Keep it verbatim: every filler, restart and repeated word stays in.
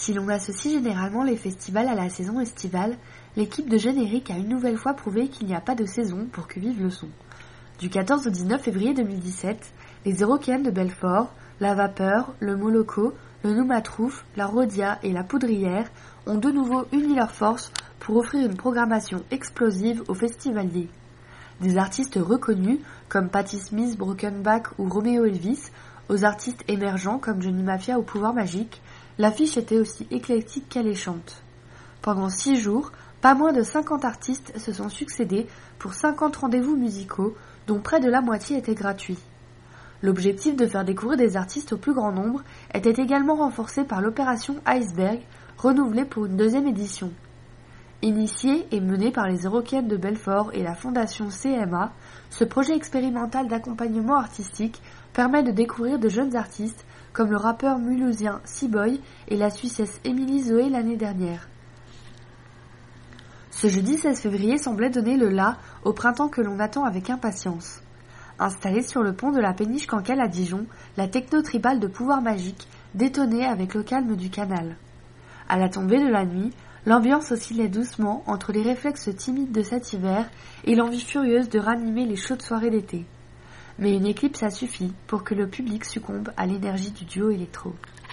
Si l'on associe généralement les festivals à la saison estivale, l'équipe de Générique a une nouvelle fois prouvé qu'il n'y a pas de saison pour que vive le son. Du quatorze au dix-neuf février deux mille dix-sept, les Eurockéennes de Belfort, la Vapeur, le Moloko, le Noumatrouf, la Rhodia et la Poudrière ont de nouveau uni leurs forces pour offrir une programmation explosive aux festivaliers. Des artistes reconnus comme Patti Smith, Brokenback ou Romeo Elvis, aux artistes émergents comme Johnny Mafia ou Pouvoir Magique, l'affiche était aussi éclectique qu'alléchante. Pendant six jours, pas moins de cinquante artistes se sont succédés pour cinquante rendez-vous musicaux, dont près de la moitié étaient gratuits. L'objectif de faire découvrir des artistes au plus grand nombre était également renforcé par l'opération Iceberg, renouvelée pour une deuxième édition. Initié et mené par les Eurockéennes de Belfort et la fondation C M A, ce projet expérimental d'accompagnement artistique permet de découvrir de jeunes artistes comme le rappeur mulhousien C-Boy et la Suissesse Émilie Zoé l'année dernière. Ce jeudi seize février semblait donner le la au printemps que l'on attend avec impatience. Installée sur le pont de la péniche Cancale à Dijon, la techno-tribale de Pouvoir Magique détonnait avec le calme du canal. À la tombée de la nuit, l'ambiance oscillait doucement entre les réflexes timides de cet hiver et l'envie furieuse de ranimer les chaudes soirées d'été. Mais une éclipse a suffi pour que le public succombe à l'énergie du duo électro.